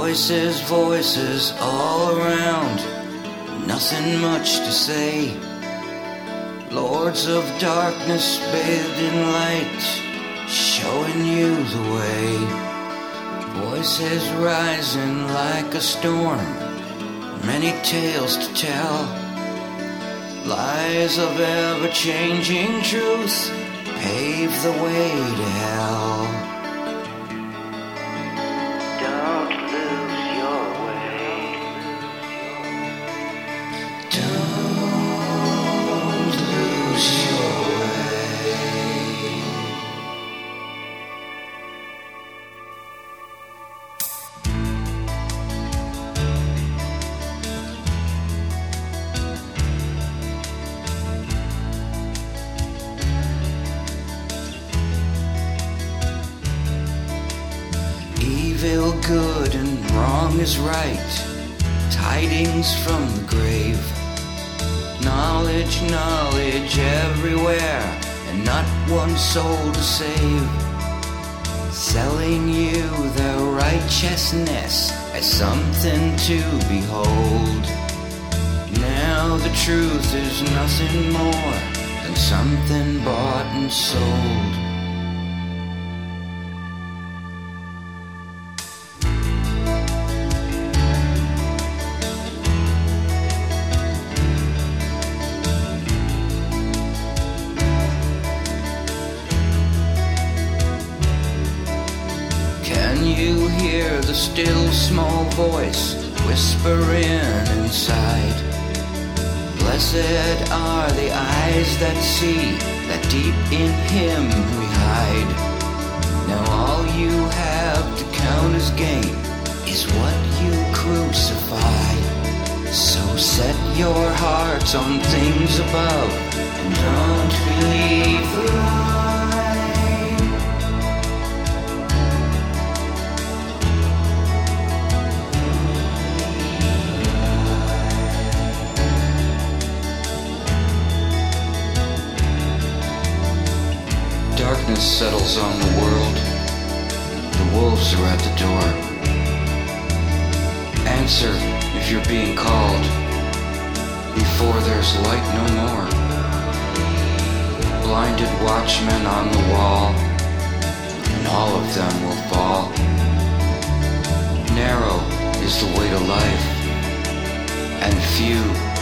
Voices, voices all around, nothing much to say. Lords of darkness bathed in light, showing you the way. Voices rising like a storm, many tales to tell. Lies of ever-changing truth pave the way to hell. Don't lose your way. Don't lose your way. Evil good and wrong is right, tidings from the grave. Knowledge, knowledge everywhere, and not one soul to save. Selling you their righteousness as something to behold. Now the truth is nothing more than something bought and sold. Can you hear the still small voice whispering inside? Blessed are the eyes that see, that deep in Him we hide. Now all you have to count as gain is what you crucify. So set your hearts on things above, and don't believe the lie. Darkness settles on the world. The wolves are at the door. Answer if you're being called, before there's light no more. Blinded watchmen on the wall, and all of them will fall. Narrow is the way to life, and few